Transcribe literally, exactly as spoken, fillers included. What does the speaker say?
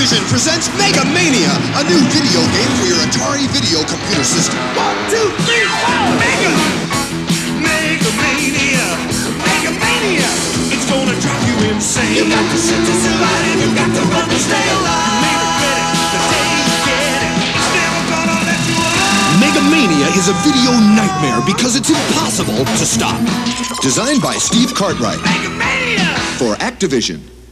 Activision presents Mega Mania, a new video game for your Atari video computer system. One, two, three, four! Mega! Mega Mania! Mega Mania! It's gonna drive you insane. You got to sit to survive, you got to run to stay alive. Make it ready, the day you get it. It's never gonna let you alone. Mega Mania is a video nightmare because it's impossible to stop. Designed by Steve Cartwright. Mega Mania! For Activision.